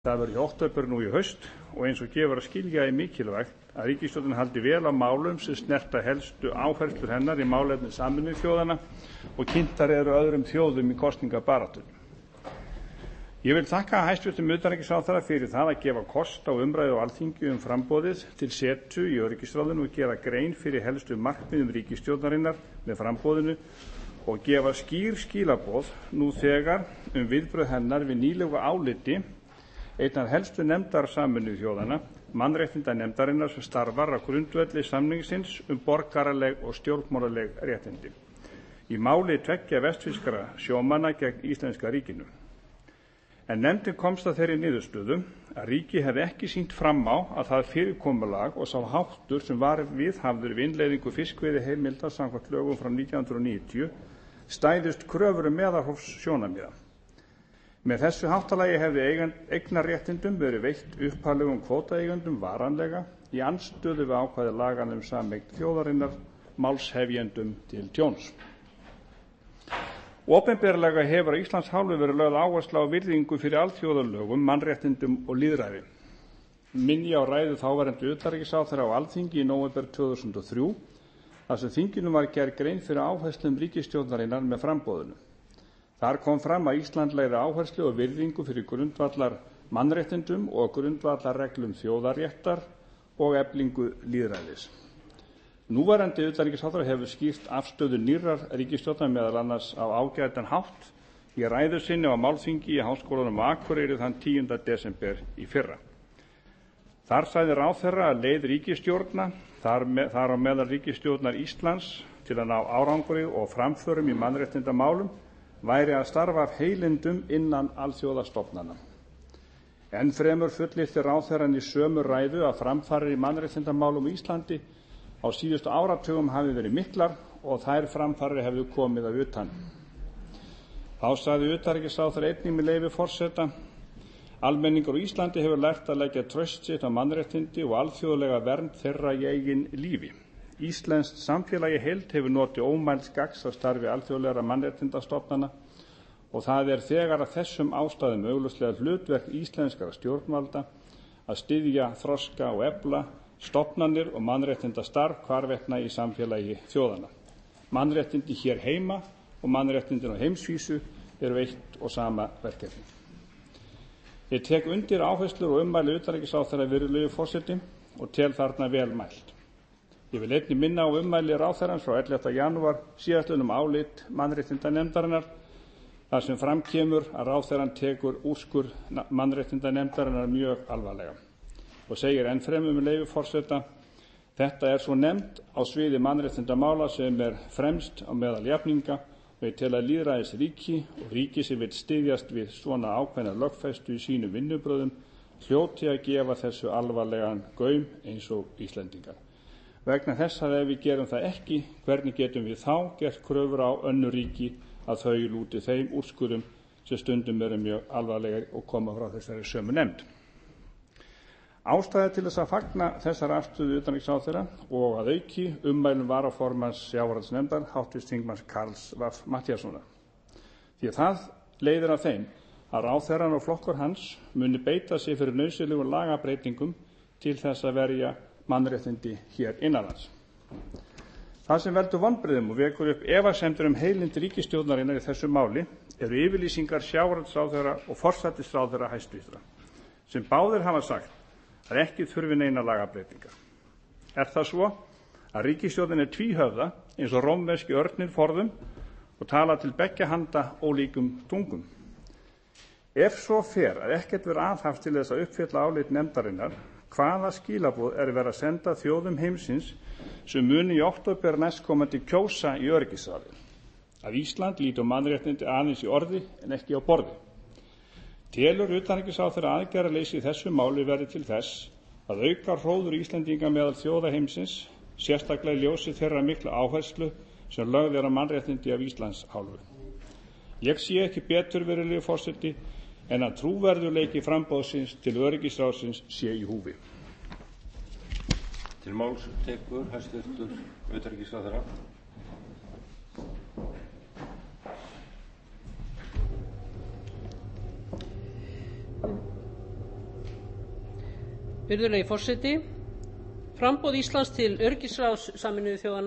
Það verður í október nú í haust og eins og gefur að skilja er mikilvægt að ríkisstjórnin haldi vel á málum sem snerta helstu áherslur hennar í málefni Sameinuðu þjóðanna og kynntar eru öðrum þjóðum í kosningabaráttunni. Ég vil þakka hæstvirtum utanríkisráðherra fyrir það að gefa kost á umræðu á Alþingi framboðið til setu í öryggisráðinu og gera grein fyrir helstu markmiðum ríkisstjórnarinnar með framboðinu og gefa skýr skilaboð nú þegar viðbrögð hennar við nýlegu áliti einnar helstu nefndar Sameinuðu þjóðanna, mannréttindanefndarinnar sem starfar á grundvelli samningsins borgaraleg og stjórnmálaleg réttindi í máli tveggja vestfirskra sjómanna gegn íslenska ríkinu. En nefndin komst að þeirri niðurstöðu að ríkið hefði ekki sýnt fram á að það fyrirkomulag og sá háttur sem var viðhafður við innleiðingu fiskveiðiheimilda samkvæmt lögum frá 1990 stæðust kröfur meðalhófssjónarmiða. Með þessu háttalagi hefði eignarréttindum verið veitt upphaflegum kvótaeigendum varanlega í andstöðu við ákvæði laganna sameign þjóðarinnar málshefjendum til tjóns. Opinberlega hefur á Íslands hálfu verið lögð áhersla á virðingu fyrir alþjóðalögum, mannréttindum og lýðræði. Minni á ræðu þáverandi utanríkisráðherra á Alþingi í nóvember 2003 þar sem þinginu var gerð grein fyrir áherslum ríkisstjórnarinnar með framboðinu. Þar kom fram að Ísland legði áherslu og virðingu fyrir grundvallar mannréttindum og grundvallarreglum þjóðaréttar og eflingu lýðræðis. Núverandi utanríkisráðherra hefur skýrt afstöðu nýrrar ríkisstjórnar meðal annars á ágætan hátt í ræðu sinni á málþingi í Háskólanum á Akureyri þann 10. desember í fyrra. Þar sagði ráðherra að leið ríkisstjórna, þar á meðal ríkisstjórnar Íslands til að ná árangri og framförum í mannréttindamálum væri að starfa af heilindum innan alþjóðastofnana. Enn fremur fullyrti ráðherrann í sömu ræðu að framfarir í mannréttindamálum á Íslandi á síðustu áratugum hafi verið miklar og þær framfarir hefðu komið að utan. Þá sagði utanríkisráðherra einnig með leyfi forseta: Almenningur á Íslandi hefur lært að leggja traust sitt á mannréttindi og alþjóðlega vernd þeirra í eigin lífi. Íslenskt samfélagi heild hefur notið ómælds gagns af starfi alþjóðlegra mannréttindastofnana og það þegar að þessum ástæðum augljóslega hlutverk íslenskra stjórnvalda að styðja, þroska og efla stofnanir og mannréttindastarf hvarvetna í samfélagi þjóðanna. Mannréttindi hér heima og mannréttindin á heimsvísu eru eitt og sama verkefni. Ég tek undir áherslur og ummæli utanríkisráðherra virðulegi forseti og tel þarna vel mælt. Ég vil einnig minna á ummæli ráðherrans frá 11. janúar síðastliðnum álit mannréttindanefndarinnar þar sem fram kemur að ráðherrann tekur úrskurð mannréttindanefndarinnar mjög alvarlega og segir enn fremur með leyfi forseta: Þetta svo nefnd á sviði mannréttindamála sem fremst á meðal jafninga og ég tel að lýðræðisríki og ríki sem vill styðjast við svona ákveðna lögfestu í sínum vinnubrögðum hljóti að gefa þessu alvarlegan gaum eins og Íslendingar. Vegna þess að ef við gerum það ekki, hvernig getum við þá gert kröfur á önnur ríki að þau lúti þeim úrskurðum sem stundum eru mjög alvarlegir og koma frá þessari sömu nefnd. Ástæða til þess að fagna þessar afstöðu utanríkisráðherra og að auki ummælum varaformanns sjávarútvegsnefndar hv. þingmanns Karls V. Matthíassonar. Því að það leiðir af þeim að ráðherrann og flokkur hans muni beita sig fyrir nauðsynlegum lagabreytingum til þess að verja mannréttindi hér innanlands. Það sem veldur vonbrigðum og vekur upp efasemdir heilind ríkisstjórnarinnar í þessu máli eru yfirlýsingar sjávarútvegsráðherra og forsætisráðherra hæstvirtra sem báðir hafa sagt að ekki þurfi neina lagabreytingar. Það svo að ríkisstjórnin tvíhöfða eins og rómverski örninn forðum og tala til beggja handa ólíkum tungum? Ef svo fer að ekkert verður aðhafst til þess að uppfylla álit nefndarinnar, hvaða skilaboð verið að senda þjóðum heimsins sem muni í október næstkomandi kjósa í öryggisráðið? Að Ísland líti á mannréttindi aðeins í orði en ekki á borði. Telur utanríkisráðherra aðgerðarleysi í þessu máli verði til þess að auka hróður Íslendinga meðal þjóða heimsins, sérstaklega í ljósi þeirra mikla áherslu sem lögð á mannréttindi af Íslands hálfu? Ég sé ekki betur, virðulegi forseti, en að trúverðugleiki framboðsins til öryggisráðsins sé í húfi. Til máls tekur hæstvirtur utanríkisráðherra. virðulegi forseti framboð íslands til öryggisráðs sameinuðu þjóðanna